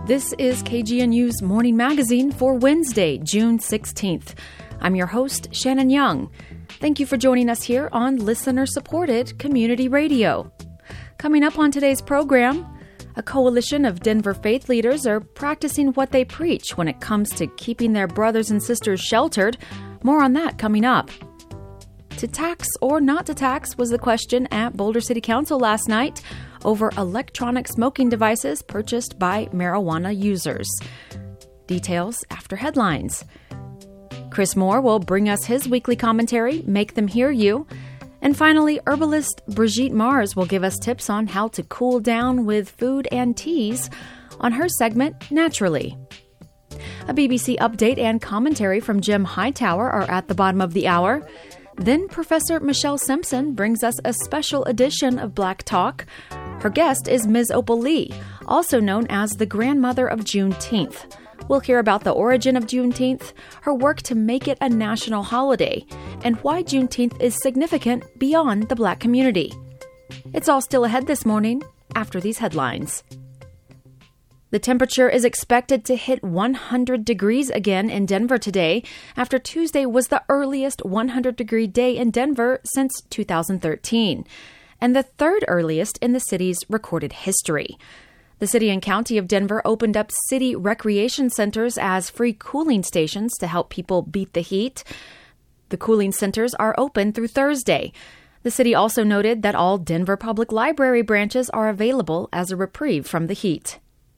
This is KGNU's Morning Magazine for Wednesday, June 16th. I'm your host, Shannon Young. Thank you for joining us here on listener-supported community radio. Coming up on today's program, a coalition of Denver faith leaders are practicing what they preach when it comes to keeping their brothers and sisters sheltered. More on that coming up. To tax or not to tax was the question at Boulder City Council last night over electronic smoking devices purchased by marijuana users. Details after headlines. Chris Moore will bring us his weekly commentary, Make Them Hear You. And finally, herbalist Brigitte Mars will give us tips on how to cool down with food and teas on her segment, Naturally. A BBC update and commentary from Jim Hightower are at the bottom of the hour. Then Professor Michelle Simpson brings us a special edition of Black Talk. Her guest is Ms. Opal Lee, also known as the grandmother of Juneteenth. We'll hear about the origin of Juneteenth, her work to make it a national holiday, and why Juneteenth is significant beyond the Black community. It's all still ahead this morning after these headlines. The temperature is expected to hit 100 degrees again in Denver today, after Tuesday was the earliest 100-degree day in Denver since 2013, and the third earliest in the city's recorded history. The city and county of Denver opened up city recreation centers as free cooling stations to help people beat the heat. The cooling centers are open through Thursday. The city also noted that all Denver Public Library branches are available as a reprieve from the heat.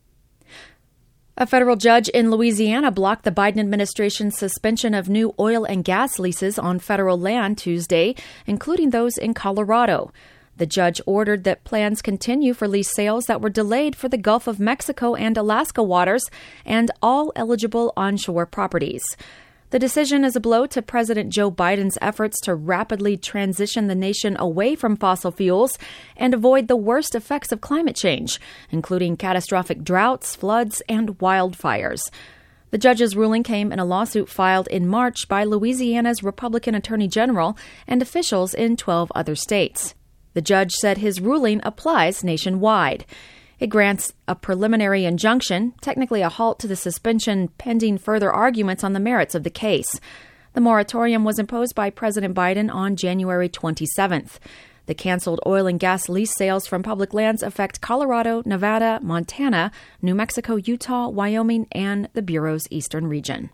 A federal judge in Louisiana blocked the Biden administration's suspension of new oil and gas leases on federal land Tuesday, including those in Colorado. The judge ordered that plans continue for lease sales that were delayed for the Gulf of Mexico and Alaska waters and all eligible onshore properties. The decision is a blow to President Joe Biden's efforts to rapidly transition the nation away from fossil fuels and avoid the worst effects of climate change, including catastrophic droughts, floods, and wildfires. The judge's ruling came in a lawsuit filed in March by Louisiana's Republican Attorney General and officials in 12 other states. The judge said his ruling applies nationwide. It grants a preliminary injunction, technically a halt to the suspension pending further arguments on the merits of the case. The moratorium was imposed by President Biden on January 27th. The canceled oil and gas lease sales from public lands affect Colorado, Nevada, Montana, New Mexico, Utah, Wyoming, and the Bureau's eastern region.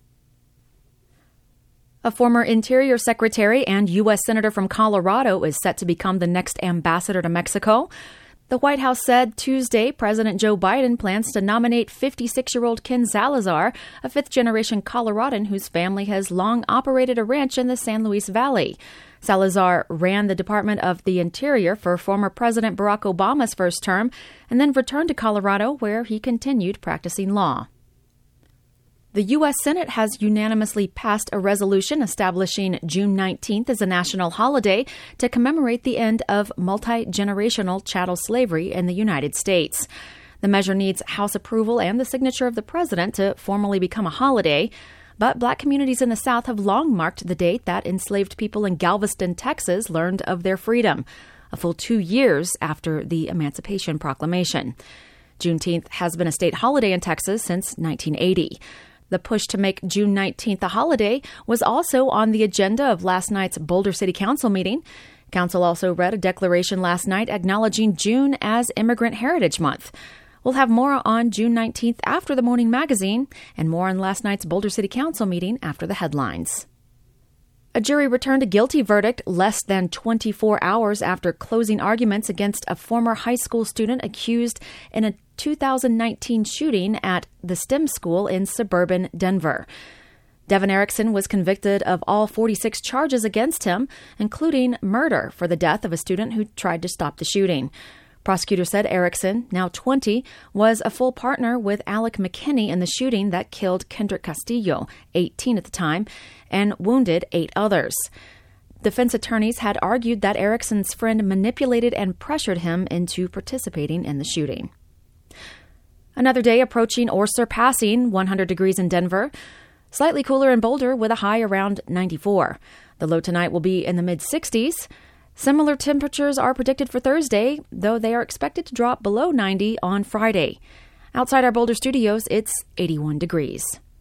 A former Interior Secretary and U.S. Senator from Colorado is set to become the next ambassador to Mexico. The White House said Tuesday President Joe Biden plans to nominate 56-year-old Ken Salazar, a fifth-generation Coloradan whose family has long operated a ranch in the San Luis Valley. Salazar ran the Department of the Interior for former President Barack Obama's first term and then returned to Colorado, where he continued practicing law. The U.S. Senate has unanimously passed a resolution establishing June 19th as a national holiday to commemorate the end of multi-generational chattel slavery in the United States. The measure needs House approval and the signature of the president to formally become a holiday, but Black communities in the South have long marked the date that enslaved people in Galveston, Texas, learned of their freedom, a full 2 years after the Emancipation Proclamation. Juneteenth has been a state holiday in Texas since 1980. The push to make June 19th a holiday was also on the agenda of last night's Boulder City Council meeting. Council also read a declaration last night acknowledging June as Immigrant Heritage Month. We'll have more on June 19th after the Morning Magazine and more on last night's Boulder City Council meeting after the headlines. A jury returned a guilty verdict less than 24 hours after closing arguments against a former high school student accused in a 2019 shooting at the STEM school in suburban Denver. Devin Erickson was convicted of all 46 charges against him, including murder for the death of a student who tried to stop the shooting. Prosecutors said Erickson, now 20, was a full partner with Alec McKinney in the shooting that killed Kendrick Castillo, 18 at the time, and wounded 8 others. Defense attorneys had argued that Erickson's friend manipulated and pressured him into participating in the shooting. Another day approaching or surpassing 100 degrees in Denver. Slightly cooler in Boulder with a high around 94. The low tonight will be in the mid-60s. Similar temperatures are predicted for Thursday, though they are expected to drop below 90 on Friday. Outside our Boulder studios, it's 81 degrees.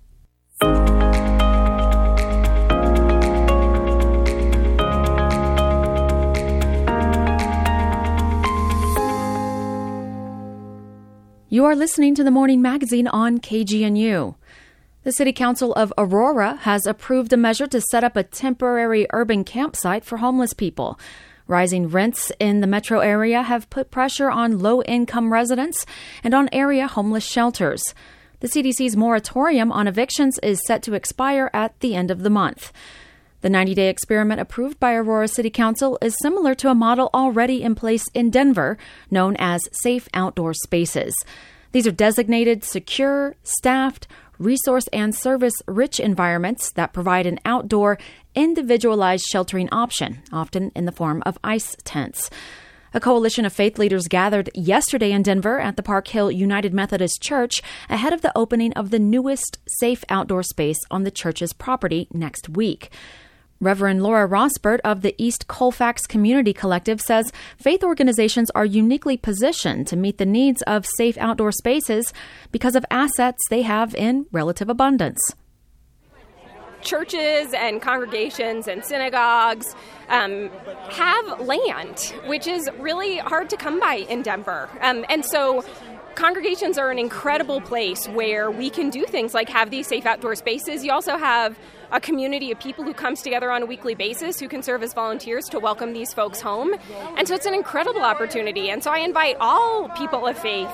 You are listening to the Morning Magazine on KGNU. The City Council of Aurora has approved a measure to set up a temporary urban campsite for homeless people. Rising rents in the metro area have put pressure on low-income residents and on area homeless shelters. The CDC's moratorium on evictions is set to expire at the end of the month. The 90-day experiment approved by Aurora City Council is similar to a model already in place in Denver, known as Safe Outdoor Spaces. These are designated, secure, staffed, resource and service-rich environments that provide an outdoor, individualized sheltering option, often in the form of ice tents. A coalition of faith leaders gathered yesterday in Denver at the Park Hill United Methodist Church ahead of the opening of the newest safe outdoor space on the church's property next week. Reverend Laura Rosbert of the East Colfax Community Collective says faith organizations are uniquely positioned to meet the needs of safe outdoor spaces because of assets they have in relative abundance. Churches and congregations and synagogues have land, which is really hard to come by in Denver. And so congregations are an incredible place where we can do things like have these safe outdoor spaces. You also have a community of people who comes together on a weekly basis who can serve as volunteers to welcome these folks home. And so it's an incredible opportunity. And so I invite all people of faith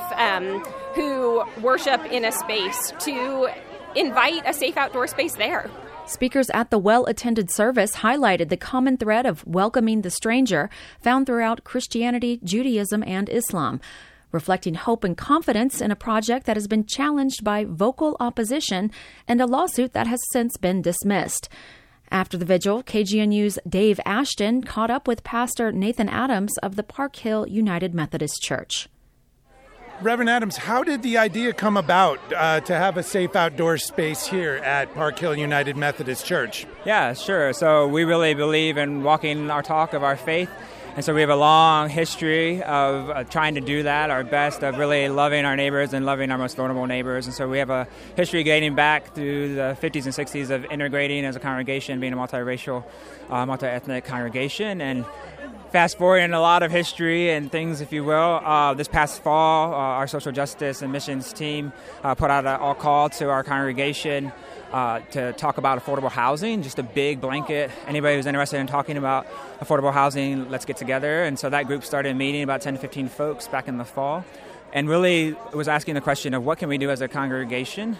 who worship in a space to invite a safe outdoor space there. Speakers at the well-attended service highlighted the common thread of welcoming the stranger found throughout Christianity, Judaism, and Islam, reflecting hope and confidence in a project that has been challenged by vocal opposition and a lawsuit that has since been dismissed. After the vigil, KGNU's Dave Ashton caught up with Pastor Nathan Adams of the Park Hill United Methodist Church. Reverend Adams, how did the idea come about to have a safe outdoor space here at Park Hill United Methodist Church? Yeah, sure. So we really believe in walking our talk of our faith. And so we have a long history of trying to do that, our best, of really loving our neighbors and loving our most vulnerable neighbors. And so we have a history dating back through the 50s and 60s of integrating as a congregation, being a multiracial, multi-ethnic congregation. And fast forwarding a lot of history and things, if you will, this past fall, our social justice and missions team put out a call to our congregation to talk about affordable housing, just a big blanket. Anybody who's interested in talking about affordable housing, let's get together. And so that group started meeting, about 10 to 15 folks back in the fall, and really was asking the question of what can we do as a congregation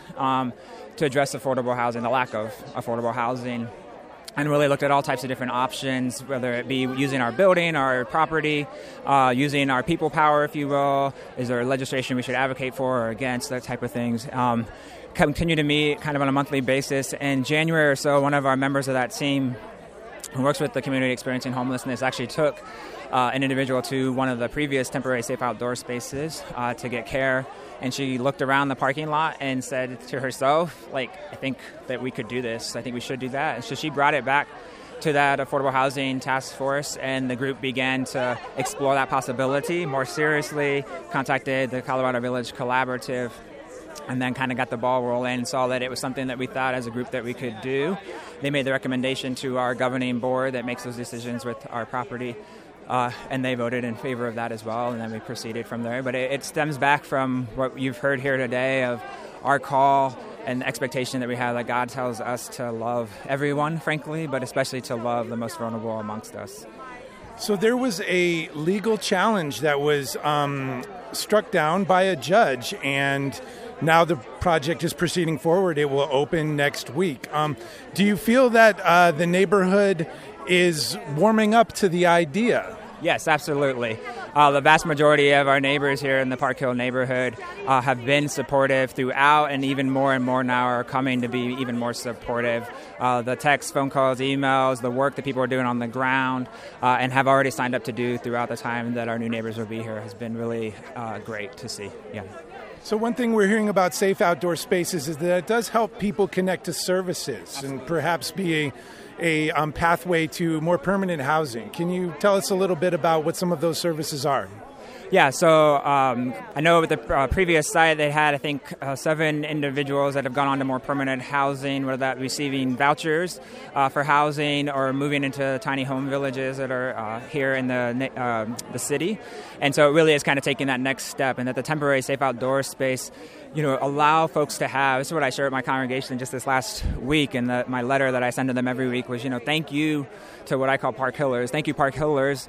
to address affordable housing, the lack of affordable housing, and really looked at all types of different options, whether it be using our building, our property, using our people power, if you will. Is there legislation we should advocate for or against, that type of things. Continue to meet kind of on a monthly basis. In January or so, one of our members of that team who works with the community experiencing homelessness actually took an individual to one of the previous temporary safe outdoor spaces to get care. And she looked around the parking lot and said to herself, I think that we could do this. I think we should do that. And so she brought it back to that Affordable Housing Task Force, and the group began to explore that possibility more seriously, contacted the Colorado Village Collaborative, and then kind of got the ball rolling and saw that it was something that we thought as a group that we could do. They made the recommendation to our governing board that makes those decisions with our property, and they voted in favor of that as well, and then we proceeded from there. But it stems back from what you've heard here today of our call and the expectation that we have that God tells us to love everyone, frankly, but especially to love the most vulnerable amongst us. So there was a legal challenge that was struck down by a judge, and now the project is proceeding forward. It will open next week. Do you feel that the neighborhood is warming up to the idea? Yes, absolutely. The vast majority of our neighbors here in the Park Hill neighborhood have been supportive throughout, and even more and more now are coming to be even more supportive. The texts, phone calls, emails, the work that people are doing on the ground and have already signed up to do throughout the time that our new neighbors will be here has been really great to see. Yeah. So one thing we're hearing about safe outdoor spaces is that it does help people connect to services and perhaps be a pathway to more permanent housing. Can you tell us a little bit about what some of those services are? Yeah, so I know with the previous site, they had, I think, 7 individuals that have gone on to more permanent housing, whether that receiving vouchers for housing or moving into tiny home villages that are here in the city. And so it really is kind of taking that next step, and that the temporary safe outdoor space, allow folks to have, this is what I shared with my congregation just this last week, and my letter that I send to them every week was, thank you to what I call Park Hillers. Thank you, Park Hillers,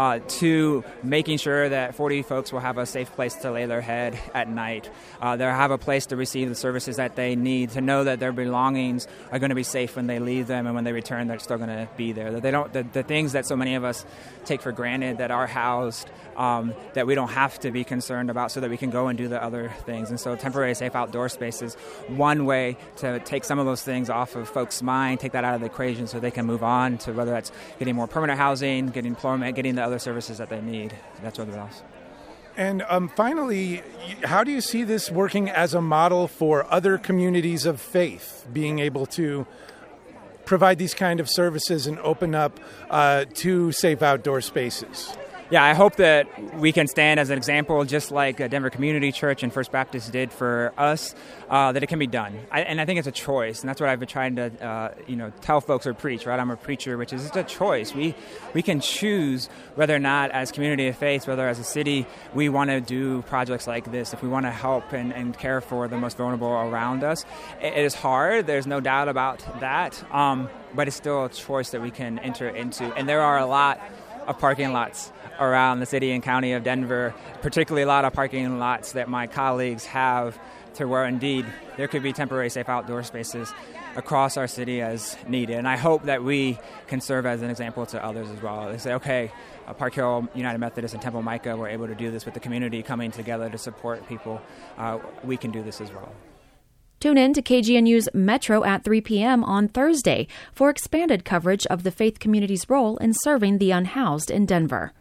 to making sure that 40 folks will have a safe place to lay their head at night. They'll have a place to receive the services that they need, to know that their belongings are going to be safe when they leave them, and when they return, they're still going to be there. That they don't, the things that so many of us take for granted that are housed, that we don't have to be concerned about, so that we can go and do the other things. And so temporary safe outdoor space is one way to take some of those things off of folks' mind, take that out of the equation so they can move on to whether that's getting more permanent housing, getting employment, getting the other services that they need. That's what it is. And finally, how do you see this working as a model for other communities of faith, being able to provide these kind of services and open up to safe outdoor spaces? Yeah, I hope that we can stand as an example, just like Denver Community Church and First Baptist did for us, that it can be done. And I think it's a choice, and that's what I've been trying to, tell folks or preach. Right, I'm a preacher, which is it's a choice. We can choose whether or not, as community of faith, whether as a city, we want to do projects like this. If we want to help and care for the most vulnerable around us, it is hard. There's no doubt about that, but it's still a choice that we can enter into. And there are a lot of parking lots around the city and county of Denver, particularly a lot of parking lots that my colleagues have, to where indeed there could be temporary safe outdoor spaces across our city as needed. And I hope that we can serve as an example to others as well. They say, okay, Park Hill United Methodist and Temple Micah were able to do this with the community coming together to support people. We can do this as well. Tune in to KGNU's Metro at 3 p.m. on Thursday for expanded coverage of the faith community's role in serving the unhoused in Denver.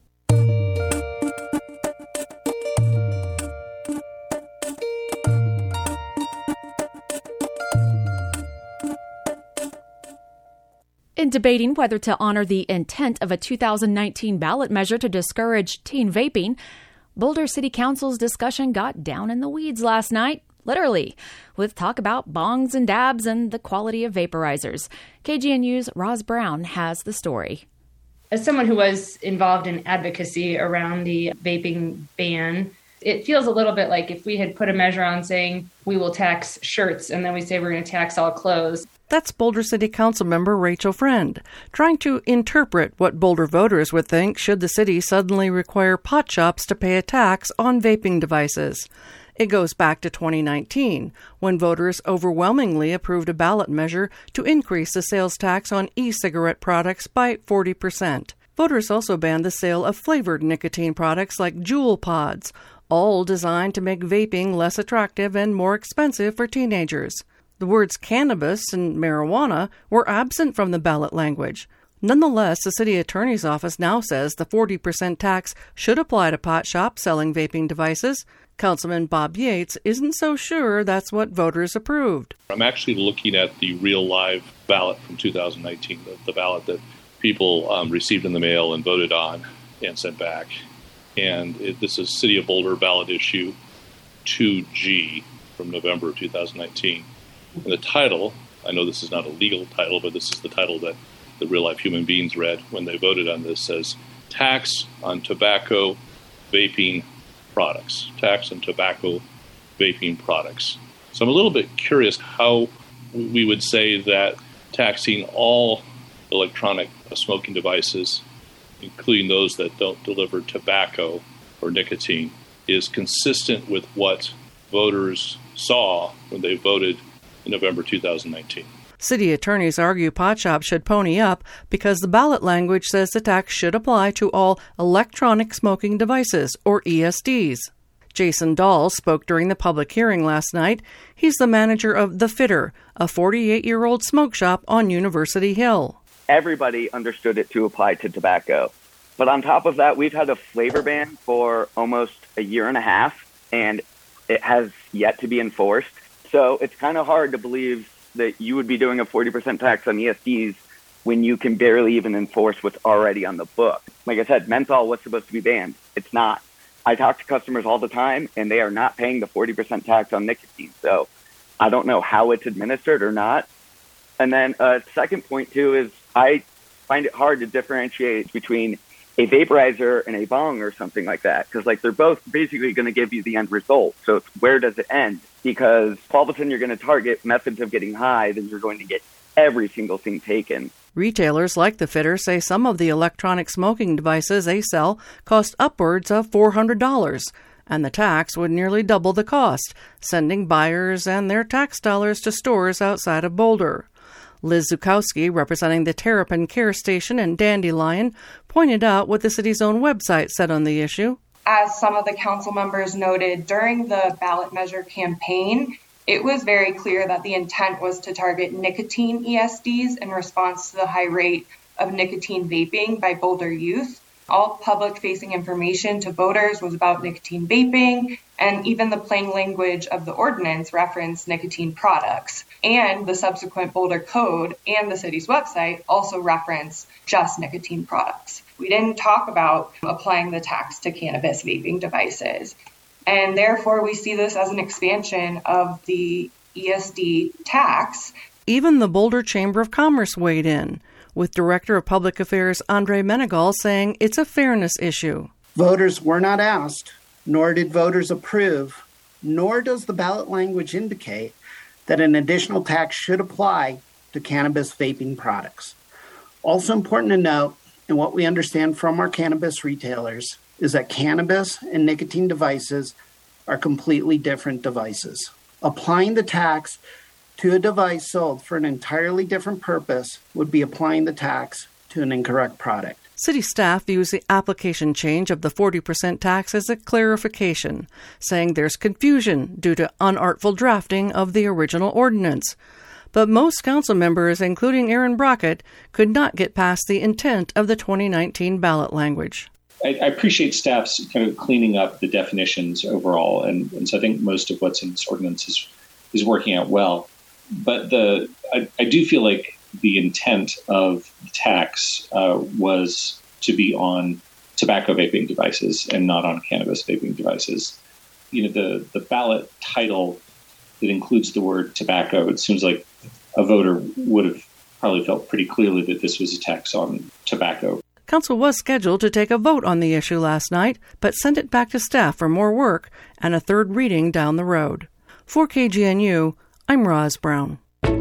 In debating whether to honor the intent of a 2019 ballot measure to discourage teen vaping, Boulder City Council's discussion got down in the weeds last night, literally, with talk about bongs and dabs and the quality of vaporizers. KGNU's Roz Brown has the story. As someone who was involved in advocacy around the vaping ban, it feels a little bit like if we had put a measure on saying we will tax shirts and then we say we're going to tax all clothes. That's Boulder City Council member Rachel Friend, trying to interpret what Boulder voters would think should the city suddenly require pot shops to pay a tax on vaping devices. It goes back to 2019, when voters overwhelmingly approved a ballot measure to increase the sales tax on e-cigarette products by 40%. Voters also banned the sale of flavored nicotine products like Juul pods, all designed to make vaping less attractive and more expensive for teenagers. The words cannabis and marijuana were absent from the ballot language. Nonetheless, the city attorney's office now says the 40% tax should apply to pot shops selling vaping devices. Councilman Bob Yates isn't so sure that's what voters approved. I'm actually looking at the real live ballot from 2019, the ballot that people received in the mail and voted on and sent back. And this is City of Boulder ballot issue 2G from November of 2019. And the title, I know this is not a legal title, but this is the title that the real-life human beings read when they voted on this, says Tax on Tobacco Vaping Products. Tax on Tobacco Vaping Products. So I'm a little bit curious how we would say that taxing all electronic smoking devices, including those that don't deliver tobacco or nicotine, is consistent with what voters saw when they voted in November 2019. City attorneys argue pot shops should pony up because the ballot language says the tax should apply to all electronic smoking devices, or ESDs. Jason Dahl spoke during the public hearing last night. He's the manager of The Fitter, a 48-year-old smoke shop on University Hill. Everybody understood it to apply to tobacco. But on top of that, we've had a flavor ban for almost a year and a half, and it has yet to be enforced. So it's kind of hard to believe that you would be doing a 40% tax on ESDs when you can barely even enforce what's already on the book. Like I said, menthol was supposed to be banned. It's not. I talk to customers all the time, and they are not paying the 40% tax on nicotine. So I don't know how it's administered or not. And then second point, too, is I find it hard to differentiate between a vaporizer and a bong or something like that, because like they're both basically going to give you the end result. So it's where does it end? Because all of a sudden you're going to target methods of getting high, then you're going to get every single thing taken. Retailers like the Fitter say some of the electronic smoking devices they sell cost upwards of $400, and the tax would nearly double the cost, sending buyers and their tax dollars to stores outside of Boulder. Liz Zukowski, representing the Terrapin Care Station and Dandelion, pointed out what the city's own website said on the issue. As some of the council members noted, during the ballot measure campaign, it was very clear that the intent was to target nicotine ESDs in response to the high rate of nicotine vaping by Boulder youth. All public-facing information to voters was about nicotine vaping, and even the plain language of the ordinance referenced nicotine products. And the subsequent Boulder Code and the city's website also reference just nicotine products. We didn't talk about applying the tax to cannabis vaping devices. And therefore, we see this as an expansion of the ESD tax. Even the Boulder Chamber of Commerce weighed in, with Director of Public Affairs Andre Menegal saying it's a fairness issue. Voters were not asked, nor did voters approve, nor does the ballot language indicate that an additional tax should apply to cannabis vaping products. Also important to note, and what we understand from our cannabis retailers, is that cannabis and nicotine devices are completely different devices. Applying the tax to a device sold for an entirely different purpose would be applying the tax to an incorrect product. City staff views the application change of the 40% tax as a clarification, saying there's confusion due to unartful drafting of the original ordinance. But most council members, including Aaron Brockett, could not get past the intent of the 2019 ballot language. I appreciate staff's kind of cleaning up the definitions overall, and so I think most of what's in this ordinance is working out well. But I do feel like the intent of the tax was to be on tobacco vaping devices and not on cannabis vaping devices. You know, the ballot title that includes the word tobacco, it seems like a voter would have probably felt pretty clearly that this was a tax on tobacco. Council was scheduled to take a vote on the issue last night, but sent it back to staff for more work and a third reading down the road. For KGNU, I'm Roz Brown.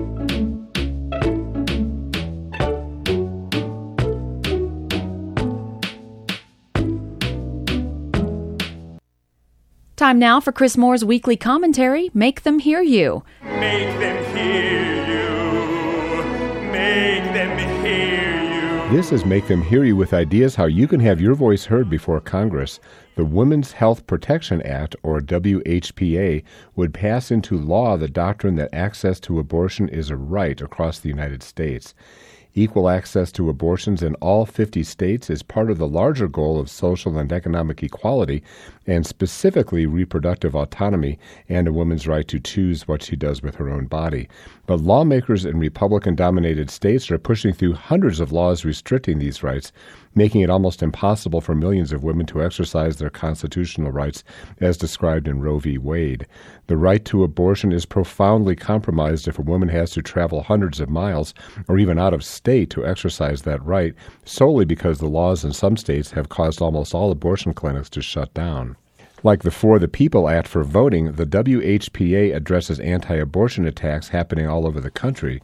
Time now for Chris Moore's weekly commentary, Make Them Hear You. Make them hear you. Make them hear you. This is Make Them Hear You with ideas how you can have your voice heard before Congress. The Women's Health Protection Act, or WHPA, would pass into law the doctrine that access to abortion is a right across the United States. Equal access to abortions in all 50 states is part of the larger goal of social and economic equality, and specifically reproductive autonomy and a woman's right to choose what she does with her own body. But lawmakers in Republican-dominated states are pushing through hundreds of laws restricting these rights, making it almost impossible for millions of women to exercise their constitutional rights, as described in Roe v. Wade. The right to abortion is profoundly compromised if a woman has to travel hundreds of miles or even out of state to exercise that right, solely because the laws in some states have caused almost all abortion clinics to shut down. Like the For the People Act for voting, the WHPA addresses anti-abortion attacks happening all over the country.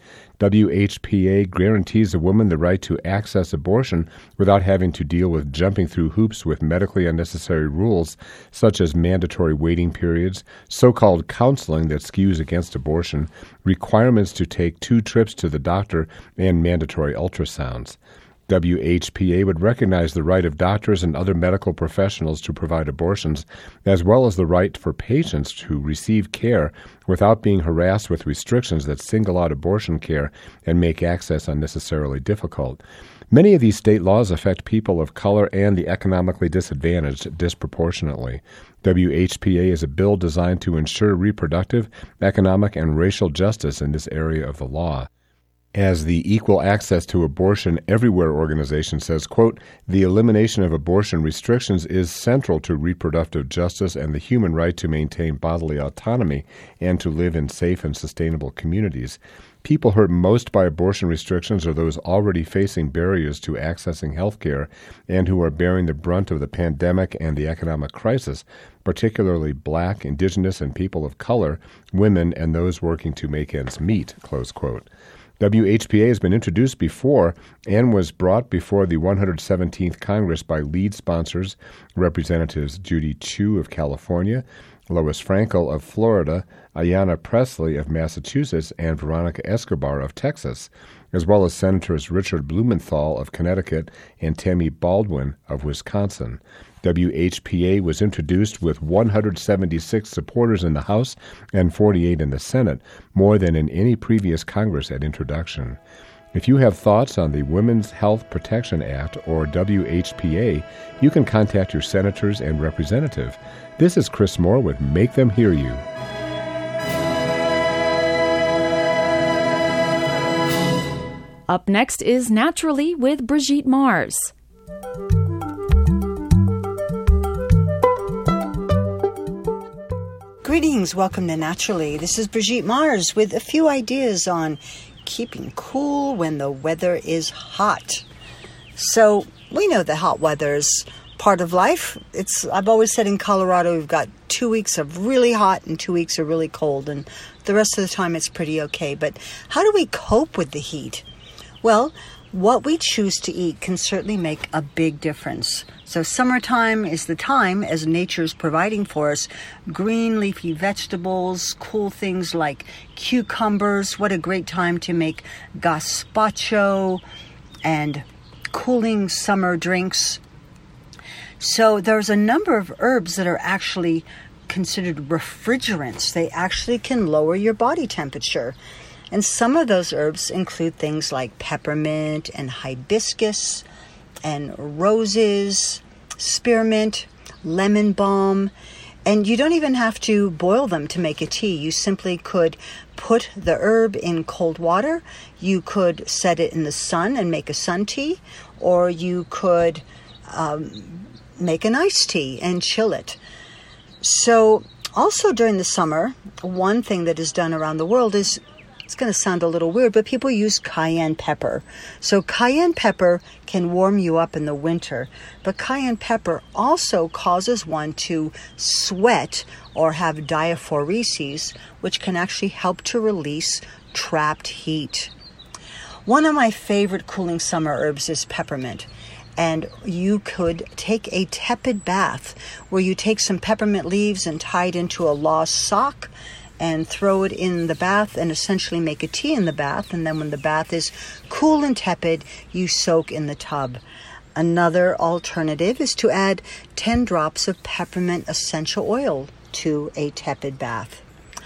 WHPA guarantees a woman the right to access abortion without having to deal with jumping through hoops with medically unnecessary rules, such as mandatory waiting periods, so-called counseling that skews against abortion, requirements to take 2 trips to the doctor, and mandatory ultrasounds. WHPA would recognize the right of doctors and other medical professionals to provide abortions, as well as the right for patients to receive care without being harassed with restrictions that single out abortion care and make access unnecessarily difficult. Many of these state laws affect people of color and the economically disadvantaged disproportionately. WHPA is a bill designed to ensure reproductive, economic, and racial justice in this area of the law. As the Equal Access to Abortion Everywhere organization says, quote, the elimination of abortion restrictions is central to reproductive justice and the human right to maintain bodily autonomy and to live in safe and sustainable communities. People hurt most by abortion restrictions are those already facing barriers to accessing health care and who are bearing the brunt of the pandemic and the economic crisis, particularly Black, Indigenous, and people of color, women, and those working to make ends meet, close quote. WHPA has been introduced before and was brought before the 117th Congress by lead sponsors, Representatives Judy Chu of California, Lois Frankel of Florida, Ayanna Pressley of Massachusetts, and Veronica Escobar of Texas, as well as Senators Richard Blumenthal of Connecticut and Tammy Baldwin of Wisconsin. WHPA was introduced with 176 supporters in the House and 48 in the Senate, more than in any previous Congress at introduction. If you have thoughts on the Women's Health Protection Act or WHPA, you can contact your senators and representative. This is Chris Moore with Make Them Hear You. Up next is Naturally with Brigitte Mars. Greetings, welcome to Naturally. This is Brigitte Mars with a few ideas on keeping cool when the weather is hot. So we know that hot weather is part of life. I've always said in Colorado we've got 2 weeks of really hot and 2 weeks of really cold, and the rest of the time it's pretty okay. But how do we cope with the heat? Well, what we choose to eat can certainly make a big difference. So summertime is the time, as nature's providing for us, green leafy vegetables, cool things like cucumbers. What a great time to make gazpacho and cooling summer drinks. So there's a number of herbs that are actually considered refrigerants. They actually can lower your body temperature. And some of those herbs include things like peppermint and hibiscus and roses, spearmint, lemon balm. And you don't even have to boil them to make a tea. You simply could put the herb in cold water. You could set it in the sun and make a sun tea. Or you could make an iced tea and chill it. So also during the summer, one thing that is done around the world is, it's going to sound a little weird, but people use cayenne pepper. So cayenne pepper can warm you up in the winter, but cayenne pepper also causes one to sweat or have diaphoresis, which can actually help to release trapped heat. One of my favorite cooling summer herbs is peppermint. And you could take a tepid bath where you take some peppermint leaves and tie it into a lost sock and throw it in the bath and essentially make a tea in the bath. And then when the bath is cool and tepid, you soak in the tub. Another alternative is to add 10 drops of peppermint essential oil to a tepid bath.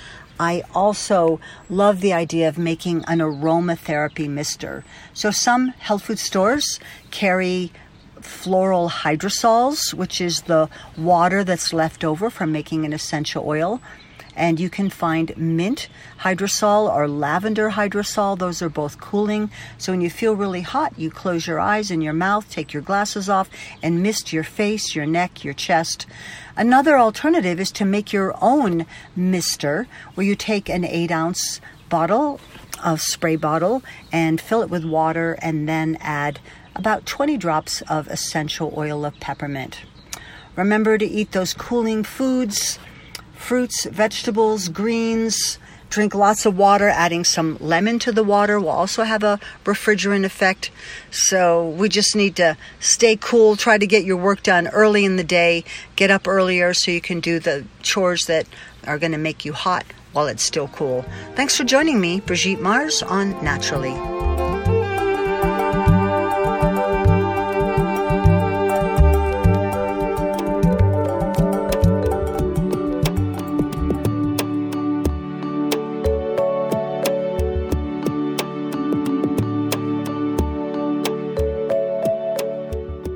I also love the idea of making an aromatherapy mister. So some health food stores carry floral hydrosols, which is the water that's left over from making an essential oil. And you can find mint hydrosol or lavender hydrosol. Those are both cooling. So when you feel really hot, you close your eyes and your mouth, take your glasses off, and mist your face, your neck, your chest. Another alternative is to make your own mister, where you take an 8-ounce bottle, a spray bottle, and fill it with water, and then add about 20 drops of essential oil of peppermint. Remember to eat those cooling foods, fruits, vegetables, greens. Drink lots of water. Adding some lemon to the water will also have a refrigerant effect. So we just need to stay cool. Try to get your work done early in the day. Get up earlier so you can do the chores that are going to make you hot while it's still cool. Thanks for joining me, Brigitte Mars, on Naturally.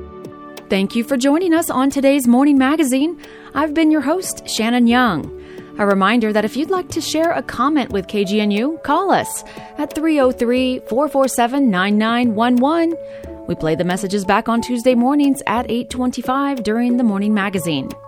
Thank you for joining us on today's Morning Magazine. I've been your host, Shannon Young. A reminder that if you'd like to share a comment with KGNU, call us at 303-447-9911. We play the messages back on Tuesday mornings at 8:25 during the Morning Magazine.